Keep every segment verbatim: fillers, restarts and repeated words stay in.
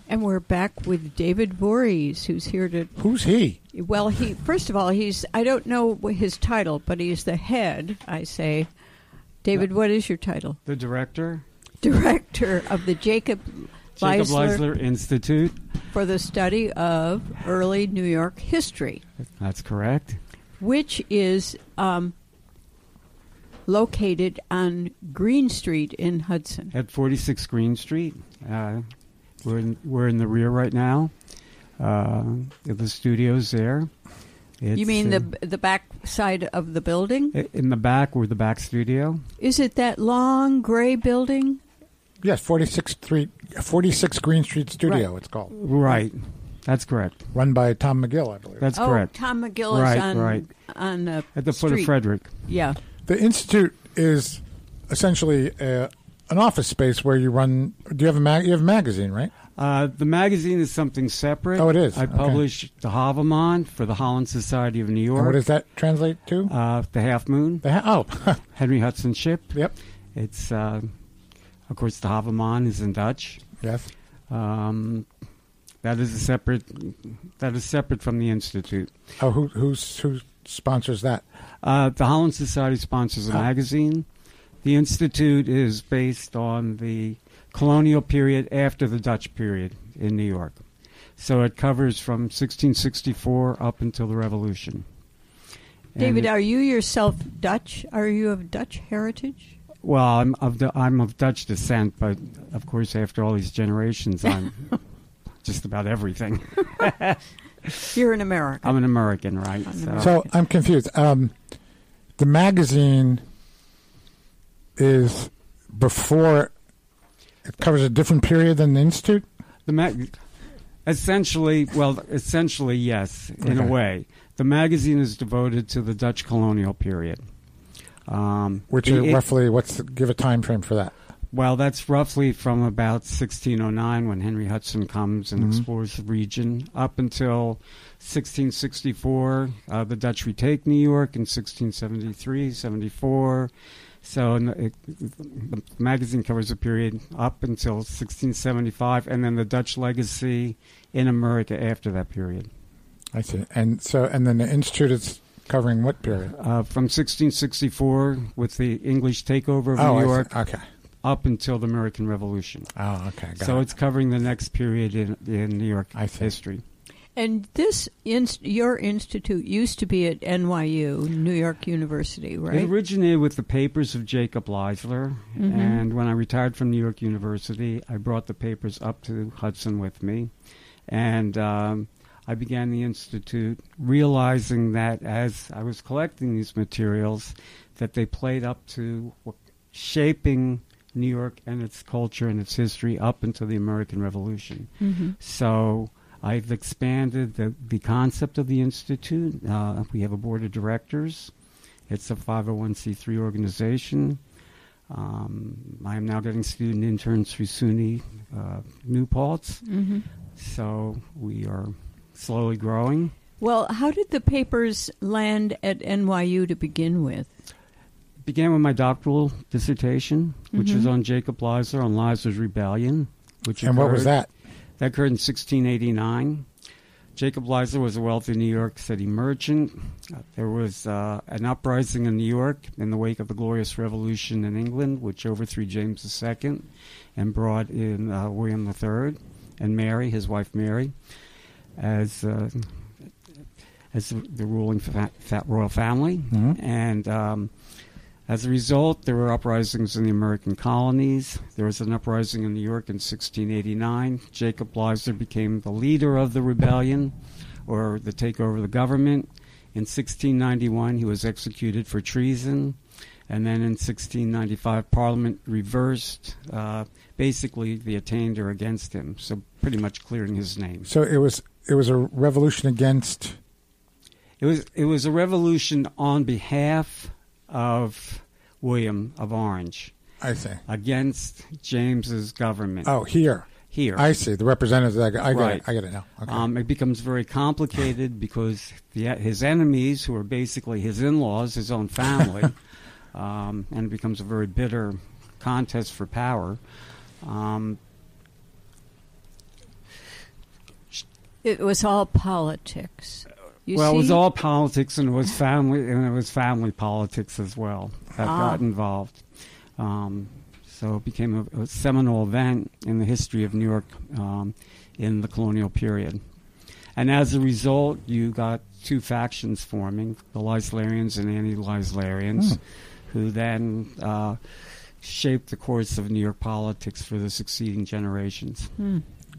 And we're back with David Voorhees, who's here to... Who's he? Well, he first of all, he's... I don't know his title, but he's the head, I say. David, what is your title? The director. Director of the Jacob Leisler, Jacob Leisler Institute. For the study of early New York history. That's correct. Which is um, located on Green Street in Hudson. At forty-six Green Street. Uh We're in, we're in the rear right now. Uh, the studio's there. It's, you mean uh, the the back side of the building? In the back, we're the back studio. Is it that long gray building? Yes, forty-sixth Street, forty-six Green Street Studio, Right. It's called. Right. That's correct. Run by Tom McGill, I believe. That's oh, correct. Tom McGill is right, on, right. on uh, At the foot street. of Frederick. Yeah. The Institute is essentially uh, an office space where you run... Do you have a, mag- you have a magazine, right? Uh, the magazine is something separate. Oh, it is? I Okay. publish the Havamon for the Holland Society of New York. And what does that translate to? Uh, the Half Moon. The ha- oh. Henry Hudson ship. Yep. It's, uh, of course, the Havamon is in Dutch. Yes. Um, that is a separate. That is separate from the Institute. Oh, who who's, who sponsors that? Uh, the Holland Society sponsors a Oh. magazine. The Institute is based on the colonial period after the Dutch period in New York. So it covers from sixteen sixty-four up until the Revolution. And David, it- are you yourself Dutch? Are you of Dutch heritage? well, I'm of the, I'm of Dutch descent, but of course, after all these generations, I'm just about everything. You're an American. I'm an American, right? I'm So, So I'm confused. Um, the magazine is before... It covers a different period than the Institute? the mag- essentially, well, essentially, yes, in a Okay. way. The magazine is devoted to the Dutch colonial period. Um, Which the- is it- roughly... What's the, give a time frame for that? Well, that's roughly from about sixteen oh nine when Henry Hudson comes and Mhm. explores the region up until sixteen sixty-four. Uh, the Dutch retake New York in sixteen seventy-three, seventy-four. So n- it, the magazine covers a period up until sixteen seventy-five, and then the Dutch legacy in America after that period. I see. And so, and then the Institute is covering what period? Uh, from sixteen sixty-four with the English takeover of oh, New I York see. Okay. up until the American Revolution. Oh, okay. Got So it. it's covering the next period in, in New York I see. history. And this, inst- your institute used to be at N Y U, New York University, right? It originated with the papers of Jacob Leisler, Mhm. and when I retired from New York University, I brought the papers up to Hudson with me, and um, I began the institute, realizing that as I was collecting these materials, that they played up to w- shaping New York and its culture and its history up until the American Revolution. Mhm. So I've expanded the, the concept of the Institute. Uh, we have a board of directors. It's a five oh one c three organization. Um, I am now getting student interns through SUNY uh, New Paltz. Mhm. So we are slowly growing. Well, how did the papers land at N Y U to begin with? Began with my doctoral dissertation, which Mhm. was on Jacob Leisler, on Leisler's Rebellion. Which And what was occurred- that? That occurred in sixteen eighty-nine. Jacob Leisler was a wealthy New York City merchant. Uh, there was uh, an uprising in New York in the wake of the Glorious Revolution in England, which overthrew James the Second and brought in uh, William the Third and Mary, his wife Mary, as uh, as the ruling fa- fa- royal family. Mhm. And um, as a result, there were uprisings in the American colonies. There was an uprising in New York in sixteen eighty-nine. Jacob Leisler became the leader of the rebellion, or the takeover of the government. In sixteen ninety-one, he was executed for treason. And then in sixteen ninety-five, Parliament reversed uh, basically the attainder against him, so pretty much clearing his name. So it was it was a revolution against... It was it was a revolution on behalf of William of Orange I see. against James's government. Oh, here. Here. I see. The representatives. I get, I get Right. it. I get it now. Okay. Um, it becomes very complicated because the, his enemies, who are basically his in-laws, his own family, um, and it becomes a very bitter contest for power. Um, It was all politics. You well, see? it was all politics, and it was family, and it was family politics as well that Ah. got involved. Um, so it became a, a seminal event in the history of New York um, in the colonial period. And as a result, you got two factions forming, the Leislerians and anti-Leislerians, Hmm. who then uh, shaped the course of New York politics for the succeeding generations. Hmm.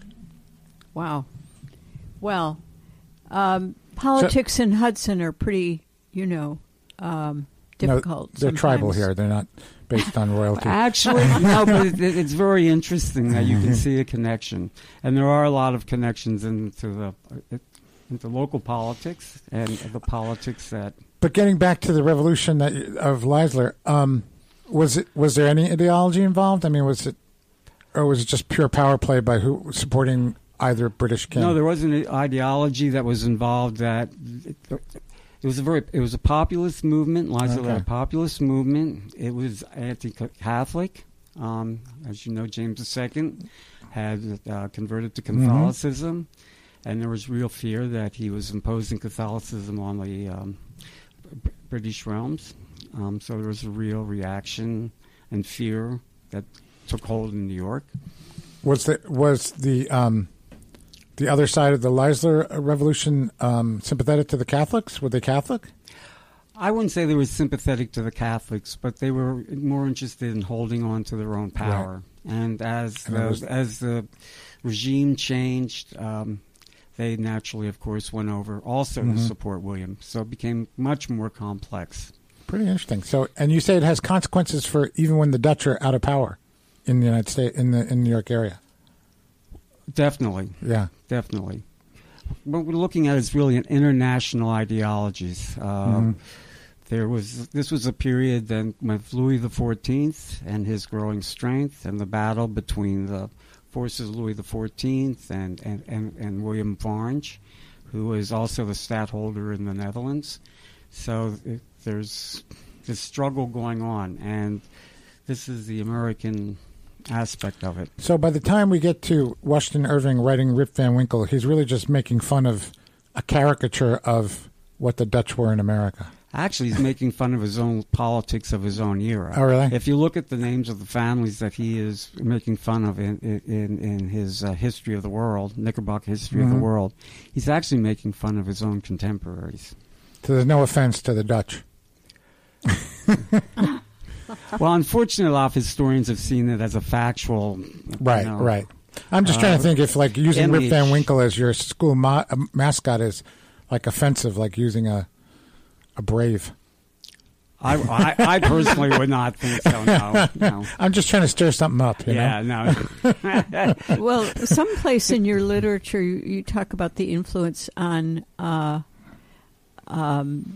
Wow. Well, um, politics in Hudson are pretty, you know, um, difficult. No, they're tribal sometimes. here. They're not based on royalty. Actually, no, but it, it's very interesting that you can see a connection, and there are a lot of connections into the into local politics and the politics that. But getting back to the revolution that you- of Leisler, um, was it was there any ideology involved? I mean, was it, or was it just pure power play by who supporting either British king? No, there wasn't an ideology that was involved. That it, it was a very it was a populist movement. Leisler Okay. had a populist movement. It was anti-Catholic. Um, as you know, James the Second had uh, converted to Catholicism, and there was real fear that he was imposing Catholicism on the um, B- British realms. Um, so there was a real reaction and fear that took hold in New York. Was the was the um, the other side of the Leisler Revolution um, sympathetic to the Catholics? Were they Catholic? I wouldn't say they were sympathetic to the Catholics, but they were more interested in holding on to their own power. And as And it the, was- as the regime changed, um, they naturally, of course, went over also Mhm. to support William. So it became much more complex. Pretty interesting. So, and you say it has consequences for even when the Dutch are out of power in the United States, in the in New York area. Definitely, Yeah. definitely. What we're looking at is really an international ideologies. Mhm. Um, There was this was a period then with Louis the Fourteenth and his growing strength, and the battle between the forces of Louis the Fourteenth and and, and, and William of Orange, who was also the stadtholder in the Netherlands. So it, there's this struggle going on, and this is the American aspect of it. So by the time we get to Washington Irving writing Rip Van Winkle, he's really just making fun of a caricature of what the Dutch were in America. Actually, he's making fun of his own politics of his own era. Oh, really? If you look at the names of the families that he is making fun of in in, in his uh, History of the World, Knickerbocker History of Mhm. the World, he's actually making fun of his own contemporaries. So there's no offense to the Dutch. Well, unfortunately, a lot of historians have seen it as a factual. Right, you know, right. I'm just trying to uh, think if, like, using Rip image. Van Winkle as your school ma- uh, mascot is, like, offensive, like using a a brave. I, I, I personally would not think so. No, no. I'm just trying to stir something up, you Yeah, know? no. Well, someplace in your literature, you, you talk about the influence on uh, um,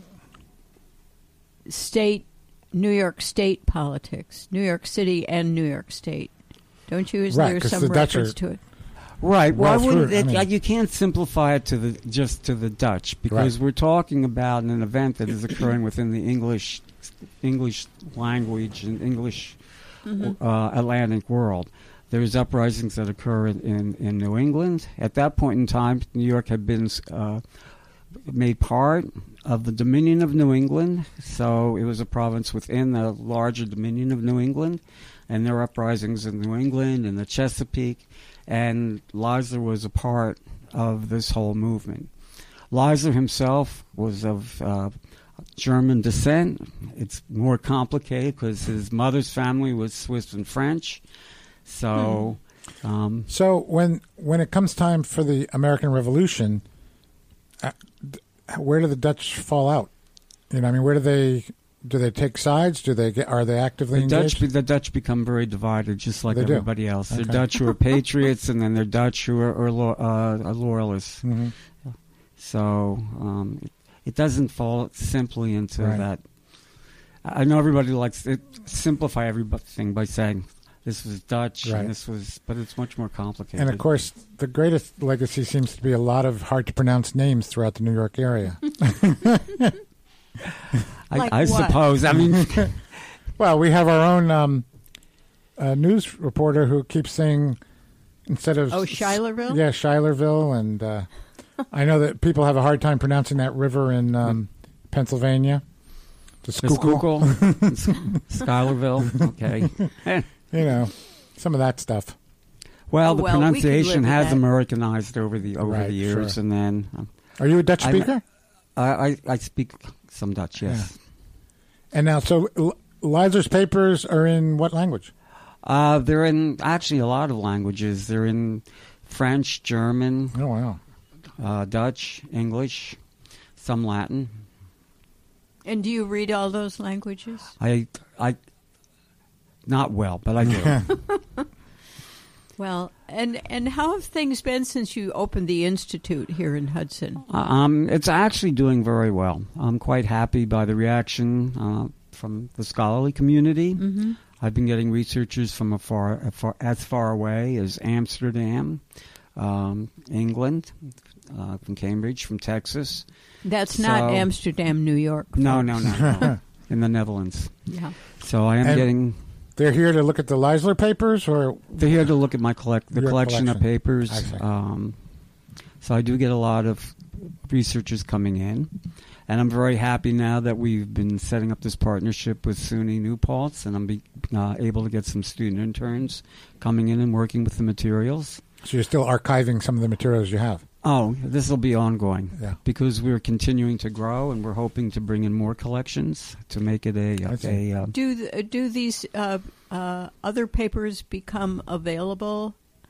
state, New York State politics, New York City and New York State. Don't you? Is Right, there 'cause some the Dutch reference are- to it? Right. Why Well, wouldn't through- I it, mean- like, you can't simplify it to the just to the Dutch because Right. we're talking about an event that is occurring within the English English language and English uh, Atlantic world. There's uprisings that occur in, in, in New England. At that point in time, New York had been uh, made part of the Dominion of New England, so it was a province within the larger Dominion of New England, and there were uprisings in New England and the Chesapeake, and Leisler was a part of this whole movement. Leisler himself was of uh, German descent. It's more complicated because his mother's family was Swiss and French, so... Um, So when when it comes time for the American Revolution, uh, d- where do the Dutch fall out? You know, I mean, where do they do they take sides? Do they get? Are they actively The Dutch, engaged? the Dutch become very divided, just like They do. everybody else. They're Okay. Dutch who are patriots, and then they're Dutch who are, are, lo- uh, are loyalists. Mhm. So um, it, it doesn't fall simply into Right. that. I I know everybody likes to simplify everything by saying this was Dutch Right. and this was, but it's much more complicated. And of course, the greatest legacy seems to be a lot of hard to pronounce names throughout the New York area. I, Like I what? suppose. I mean, Well, we have our own um, uh, news reporter who keeps saying instead of Oh, Schuylerville? yeah, Schuylerville, and uh, I know that people have a hard time pronouncing that river in um, Pennsylvania. The The Schuylkill. Schuylkill, Schuylerville. Okay. You know, some of that stuff. Well, Oh, the well, we could live pronunciation with has that. Americanized over the over Right, the years, sure. and then um, Are you a Dutch I'm- speaker? I, I I speak some Dutch. Yes. And now, so L- Leisler's papers are in what language? Uh, they're in actually a lot of languages. They're in French, German, Oh, wow. uh, Dutch, English, some Latin. And do you read all those languages? I I not well, but I do. Well, and and how have things been since you opened the institute here in Hudson? Um, it's actually doing very well. I'm quite happy by the reaction uh, from the scholarly community. Mm-hmm. I've been getting researchers from a far, a far, as far away as Amsterdam, um, England, uh, from Cambridge, from Texas. That's not So- Amsterdam, New York. No, folks. no, no, no. In the Netherlands. Yeah. So I am And- getting. They're here to look at the Leisler papers, or They're here to look at my collect the Your collection, of collection. I papers. see. Um, so I do get a lot of researchers coming in, and I'm very happy now that we've been setting up this partnership with SUNY New Paltz, and I'm be, uh, able to get some student interns coming in and working with the materials. so you're still archiving some of the materials you have? Oh, this will be ongoing Yeah. because we're continuing to grow, and we're hoping to bring in more collections to make it a I see. a. Uh, Do th- do these uh, uh, other papers become available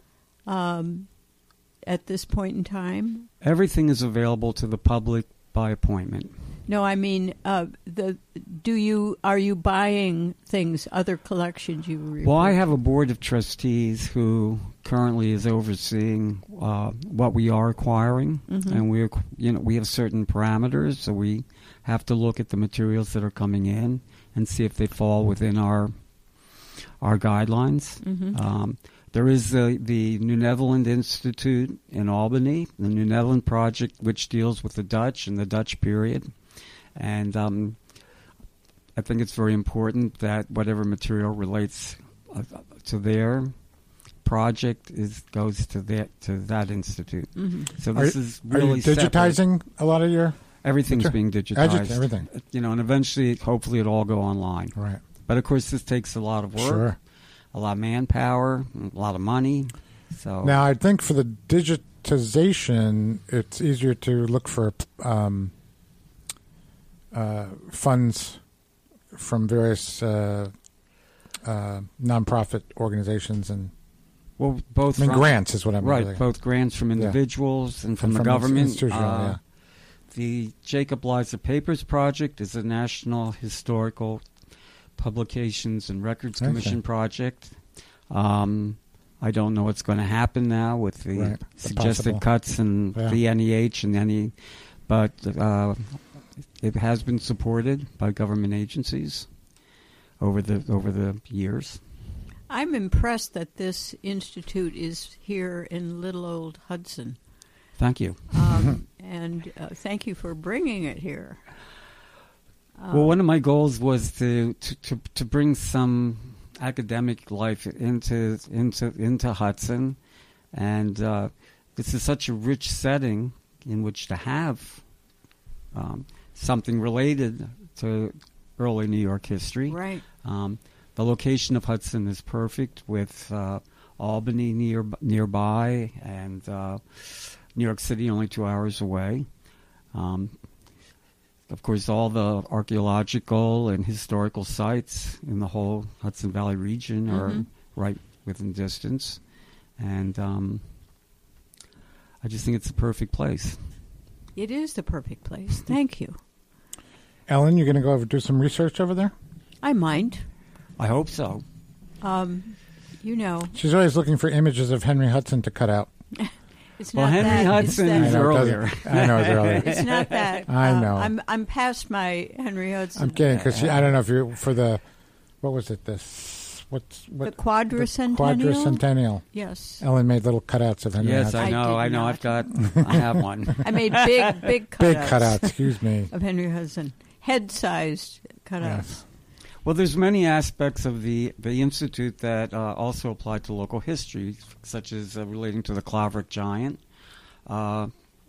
um, at this point in time? everything is available to the public by appointment. No, I mean, uh, the do you are you buying things, other collections you? Refer Well, I to? have a board of trustees who currently is overseeing uh, what we are acquiring, Mhm. and we're you know we have certain parameters, so we have to look at the materials that are coming in and see if they fall within our our guidelines. Mhm. Um, there is the the New Netherland Institute in Albany, the New Netherland Project, which deals with the Dutch and the Dutch period, and um, I think it's very important that whatever material relates uh, to their project is goes to that to that institute. Mhm. So Are- this is Are really you digitizing a lot of your Everything's Sure. being digitized. Edu- everything? You know, and eventually, hopefully, it'll all go online. Right. But of course, this takes a lot of work, Sure. a lot of manpower, a lot of money. So Now, I think for the digitization, it's easier to look for um, uh, funds from various uh, uh, nonprofit organizations and well, both I mean from, grants is what I'm right, really- both grants from Yeah. individuals and from And the from ins- government. institutional, Uh, yeah. The Jacob Leisler Papers Project is a National Historical Publications and Records Okay. Commission project. Um, I don't know what's going to happen now with the Right, the suggested possible- cuts and Yeah. the N E H and any, but uh, it has been supported by government agencies over the over the years. I'm impressed that this institute is here in little old Hudson, Thank you. um, and uh, thank you for bringing it here. Well, one of my goals was to, to, to, to bring some academic life into into into Hudson, and uh, this is such a rich setting in which to have um, something related to early New York history. Right. Um, the location of Hudson is perfect, with uh, Albany near nearby and uh, New York City only two hours away. Um, Of course, all the archaeological and historical sites in the whole Hudson Valley region are Mhm. right within distance. And um, I just think it's the perfect place. It is the perfect place. Thank you. Ellen, you're going to go over do some research over there? I mind. I hope so. Um, you know, She's always looking for images of Henry Hudson to cut out. it's Well, not Henry that. Hudson it's is that- I know, it earlier. doesn't- I know it's earlier. It's not that. I Uh, know. I'm I'm past my Henry Hudson. I'm kidding because I don't know if you're for the what was it this what's The what quadricentennial. quadricentennial. Yes, Ellen made little cutouts of Henry Yes, Hudson. I I know. did I know. not. I've got. I have one. I made big, big cutouts. Big cutouts. Excuse me. of Henry Hudson, head-sized cutouts. Yes. Well, there's many aspects of the the institute that uh, also apply to local history, such as uh, relating to the Claverick Giant. Uh,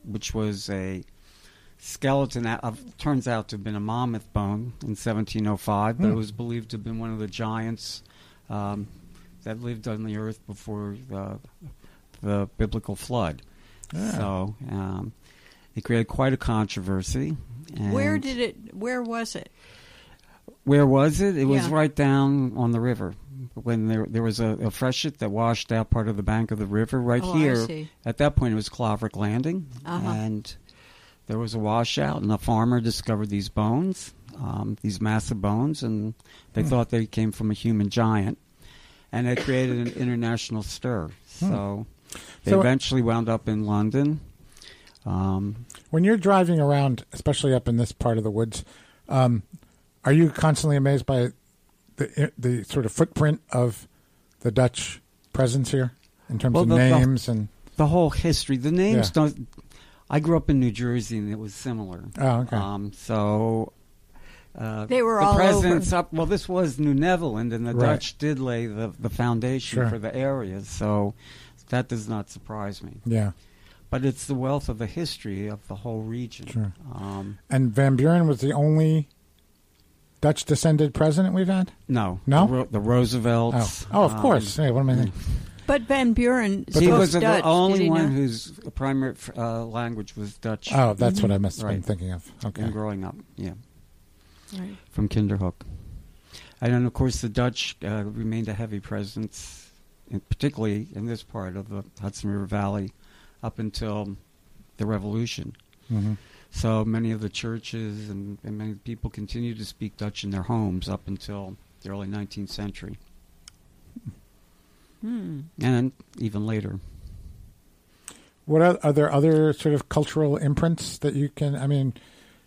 which was a skeleton of, turns out to have been a mammoth bone in seventeen oh five, but Hmm. it was believed to have been one of the giants um, that lived on the earth before the, the biblical flood. Yeah. So um, it created quite a controversy. And Where did it? Where was it? Where was it? It was Yeah. right down on the river. When there there was a, a freshet that washed out part of the bank of the river right Oh, I here. see. At that point, it was Claverick Landing, Uh-huh. and there was a washout, and a farmer discovered these bones, um, these massive bones, and they Hmm. thought they came from a human giant, and it created an international stir. Hmm. So they So- eventually wound up in London. Um, When you're driving around, especially up in this part of the woods, um, are you constantly amazed by the the sort of footprint of the Dutch presence here in terms Well, of the- the- names and? the whole history, the names Yeah. don't. I grew up in New Jersey, and it was similar. Oh, okay. Um, so uh, They were the all presence over. up. Well, this was New Netherland, and the Right. Dutch did lay the the foundation Sure. for the area. So that does not surprise me. Yeah, But it's the wealth of the history of the whole region. Sure. Um, and Van Buren was the only Dutch descended president we've had. no, No? the, Ro- the Roosevelts. Oh, oh, of um, course. Hey, what am I thinking? But Van Buren But spoke he was the Dutch. only did he one not? whose primary uh, language was Dutch. Oh, that's what I must have been Right. thinking of. Okay. And growing up, yeah. Right. From Kinderhook. And then, of course, the Dutch uh, remained a heavy presence, in, particularly in this part of the Hudson River Valley, up until the Revolution. hmm So many of the churches and, and many people continued to speak Dutch in their homes up until the early nineteenth century, Hmm. and even later. What are, are there other sort of cultural imprints that you can? I mean,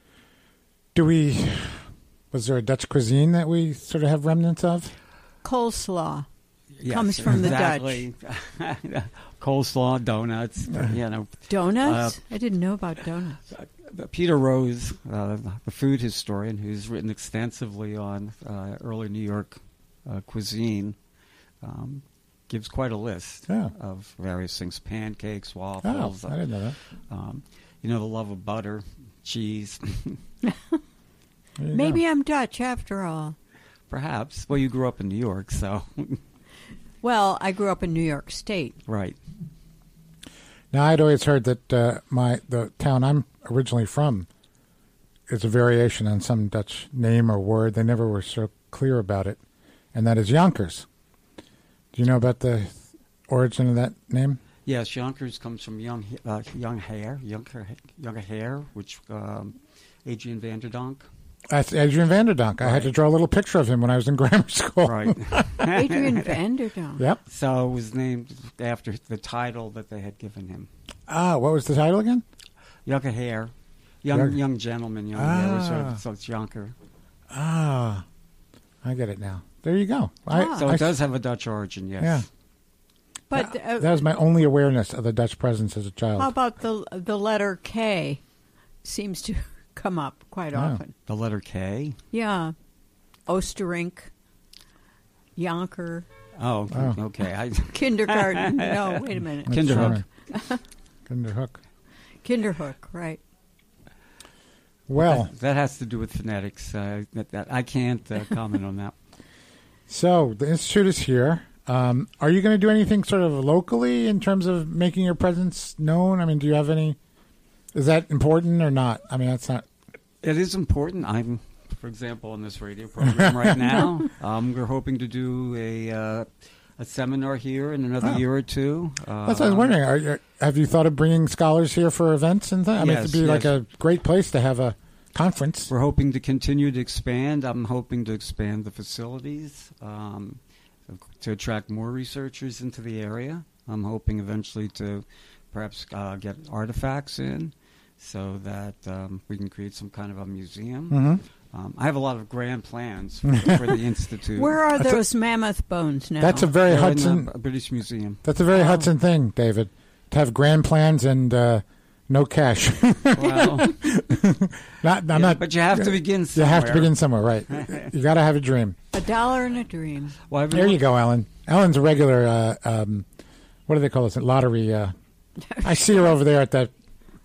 do we? Was there a Dutch cuisine that we sort of have remnants of? Coleslaw. Yes, Comes from the exactly. Coleslaw, donuts, you know. Donuts? Uh, I didn't know about donuts. Uh, Peter Rose, uh, the food historian, who's written extensively on uh, early New York uh, cuisine, um, gives quite a list Yeah. of various things: pancakes, Oh, waffles. I didn't know that. um, you know, the love of butter, cheese, There you Maybe go. I'm Dutch after all. perhaps. Well, you grew up in New York, so Well, I grew up in New York State. right. Now, I'd always heard that uh, my the town I'm originally from is a variation on some Dutch name or word. They never were so clear about it, and that is Yonkers. Do you know about the origin of that name? Yes, Yonkers comes from young, uh, young hair, younger, younger hair, which um, Adrian Vanderdonk. That's Adrian Vanderdonk. I had to Right. draw a little picture of him when I was in grammar school. Right. Adrian Vanderdonk. Yep. So it was named after the title that they had given him. Ah, what was the title again? Younger hair. Young Young- young gentleman, young hair. was sort Ah. of- So it's Jonker. Ah, I get it now. There you go. I, Ah. So I- it does have a Dutch origin, yes. Yeah. But uh, That was my only awareness of the Dutch presence as a child. how about the the letter K? Seems to come up quite Oh. often. The letter K. Yeah. Oosterink, Yonker, Oh, Oh. okay. I, kindergarten. No, wait a minute. That's Kinderhook. charming. Kinderhook. Kinderhook, right. Well, that, that has to do with phonetics. Uh, that, that, I can't uh, comment on that. so the Institute is here. Um, are you going to do anything sort of locally in terms of making your presence known? I mean, do you have any? Is that important or not? I mean, that's not. It is important. I'm, for example, on this radio program right now. Um, we're hoping to do a uh, a seminar here in another Oh. year or two. Uh, That's what I was wondering. Are, you- have you thought of bringing scholars here for events and things? I mean, Yes, it'd be like yes. a great place to have a conference. We're hoping to continue to expand. I'm hoping to expand the facilities um, to attract more researchers into the area. I'm hoping eventually to perhaps uh, get artifacts in so that um, we can create some kind of a museum. hmm Um, I have a lot of grand plans for, for the Institute. Where are That's a- those mammoth bones now? That's a very They're in Hudson. the British Museum. That's a very Oh. Hudson thing, David. To have grand plans and uh, no cash. Well, not, I'm yeah, not. but you have to begin You somewhere. have to begin somewhere, right? You got to have a dream. a dollar and a dream. Well, I've been There you look- go, Ellen. Ellen's a regular. Uh, um, what do they call this? Lottery. Uh, I see her over there at that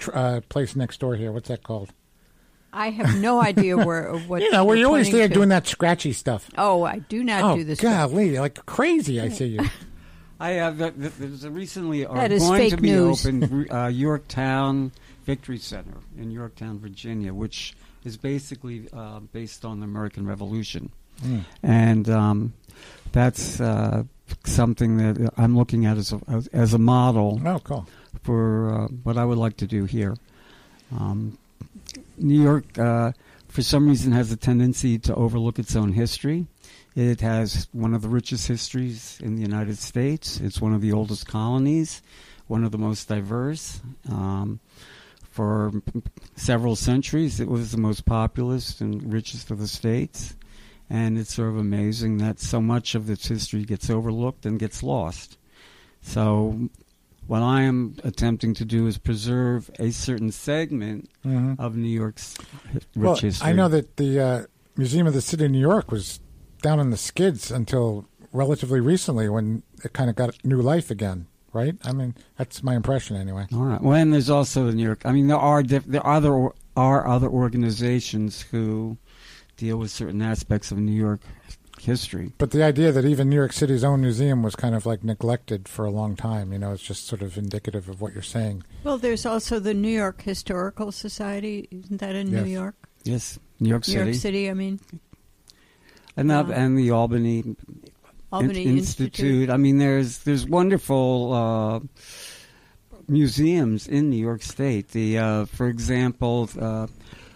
tr- uh, place next door here. What's that called? I have no idea where what You know, where you're you're always pointing there to. doing that scratchy stuff. Oh, I do not oh, do this. golly, like crazy, I see you. I have. Uh, th- there's a recently are That is going fake to be news. opened uh, Yorktown Victory Center in Yorktown, Virginia, which is basically uh, based on the American Revolution, Mm. and um, that's uh, something that I'm looking at as a, as, as a model Oh, cool. for uh, what I would like to do here. Um, New York, uh, for some reason, has a tendency to overlook its own history. It has one of the richest histories in the United States. It's one of the oldest colonies, one of the most diverse. Um, for several centuries, it was the most populous and richest of the states. And it's sort of amazing that so much of its history gets overlooked and gets lost. So what I am attempting to do is preserve a certain segment Mm-hmm. of New York's rich Well, history. I know that the uh, Museum of the City of New York was down in the skids until relatively recently when it kind of got new life again, right? I mean, that's my impression anyway. All right. Well, and there's also the New York. I mean, there are diff- there are other are other organizations who deal with certain aspects of New York history. But the idea that even New York City's own museum was kind of like neglected for a long time, you know, it's just sort of indicative of what you're saying. Well, there's also the New York Historical Society. Isn't that in Yes. New York? Yes, New York New City, York City, I mean. and the, Uh, and the Albany, Albany In- Institute. I mean, there's there's wonderful uh, museums in New York State. The uh, for example, uh,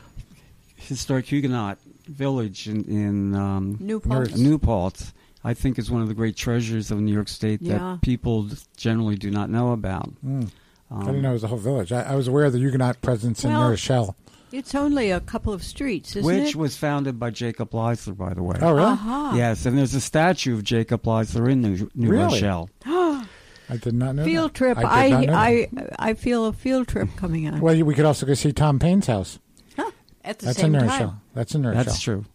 historic Huguenot Village in in um, Newport. Newport, I think, is one of the great treasures of New York State Yeah. that people generally do not know about. Mm. Um, I didn't know it was a whole village. I, I was aware of the Huguenot presence in Well, New Rochelle. It's only a couple of streets, isn't which it? was founded by Jacob Leisler, by the way. Oh, really? Aha. Yes, and there's a statue of Jacob Leisler in New, New Really? Rochelle. I did not know Field that. trip. I, I did not know I, that. I feel a field trip coming on. Well, we could also go see Tom Paine's house. Huh, at the That's same in New time. Rochelle. That's in New Rochelle. That's true.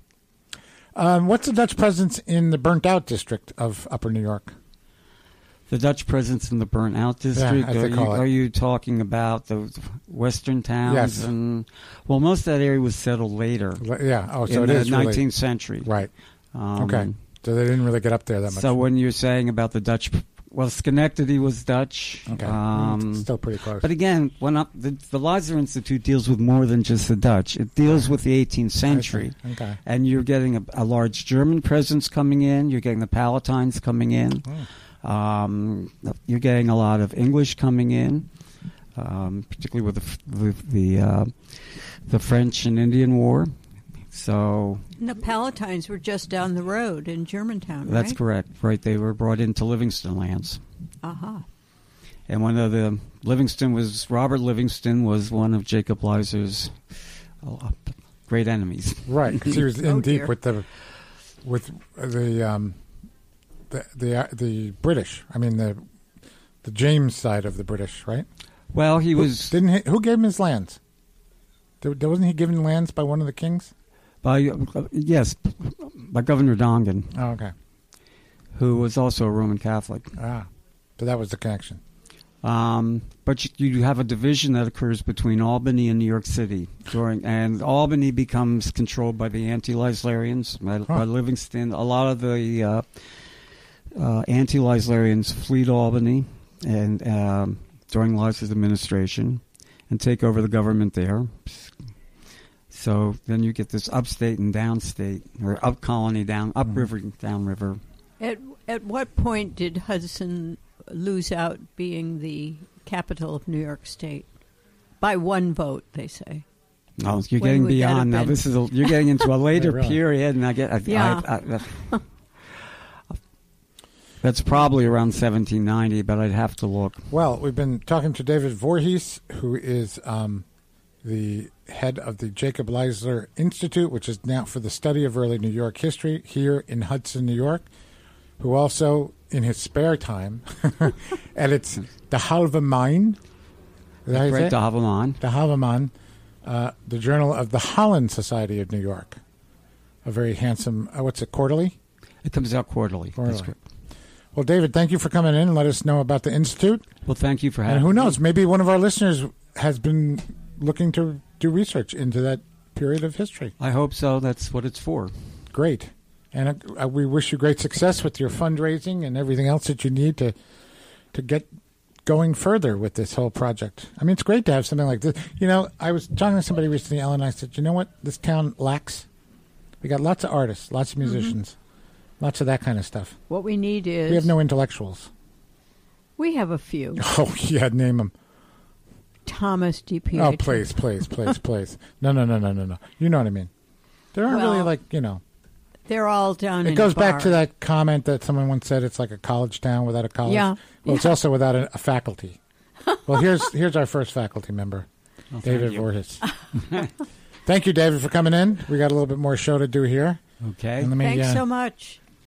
Um, what's the Dutch presence in the burnt-out district of Upper New York? The Dutch presence in the burnt-out district. as they are, you, call it. are you talking about the western towns? Yes. And well, most of that area was settled later Le- Yeah. Oh, so in it the is really- nineteenth century. right. Um, Okay. So they didn't really get up there that much. So when you're saying about the Dutch, well, Schenectady was Dutch. Okay. Um, It's still pretty close. But again, when up, the, the Leisler Institute deals with more than just the Dutch. It deals with the eighteenth I see. century. Okay. And you're getting a, a large German presence coming in. You're getting the Palatines coming in. Oh. Um, you're getting a lot of English coming in, um, particularly with the f- the the, uh, the French and Indian War. So And the Palatines were just down the road in Germantown, that's right? correct. Right, they were brought into Livingston lands. Aha. And one of the Livingston was Robert Livingston was one of Jacob Leisler's uh, great enemies. Right, because he was in Oh, deep dear. with the with the um, the the uh, the British. I mean the the James side of the British, right? Well, he Who- was didn't he, who gave him his lands? Did- Wasn't he given lands by one of the kings? by uh, yes by Governor Dongan, Oh, okay. who was also a Roman Catholic. Ah, so that was the connection. Um, but you, you have a division that occurs between Albany and New York City during, and Albany becomes controlled by the anti-Leislerians, by, Huh. by Livingston. A lot of the uh, uh, anti-Leislerians flee to Albany and um, during Leisler's administration and take over the government there. So then you get this upstate and downstate, or up colony, down upriver, downriver. At at what point did Hudson lose out being the capital of New York State? By one vote, they say. No, you're When getting would that have beyond now. been? This is a, you're getting into a later Yeah, really. period, and I get. I, Yeah. I, I, I, that's probably around seventeen ninety, but I'd have to look. Well, we've been talking to David Voorhees, who is um, the head of the Jacob Leisler Institute, which is now for the study of early New York history here in Hudson, New York, who also, in his spare time, edits the Halve Main. Is that how you say Right it? to have them on. The Halve Main, uh, the Journal of the Holland Society of New York. A very handsome, uh, what's it, quarterly? It comes out quarterly. Quarterly. That's correct. Well, David, thank you for coming in and let us know about the Institute. Well, thank you for having And who me. knows, maybe one of our listeners has been looking to do research into that period of history. I hope so. That's what it's for. Great. And uh, we wish you great success with your fundraising and everything else that you need to to get going further with this whole project. I mean, it's great to have something like this. You know, I was talking to somebody recently, Ellen, and I said, you know what this town lacks? We got lots of artists, lots of musicians, mm-hmm. lots of that kind of stuff. What we need is... We have no intellectuals. We have a few. Oh, yeah, name them. Thomas DiPietro. Oh, please, please, please, please. No, no, no, no, no, no. You know what I mean. There aren't well, really, like, you know... They're all down it in It goes bar. back to that comment that someone once said it's like a college town without a college. Yeah. Well, yeah. it's also without a, a faculty. Well, here's here's our first faculty member, Oh, David thank you. Voorhis. Thank you, David, for coming in. We got a little bit more show to do here. Okay. And let me, Thanks uh, so much.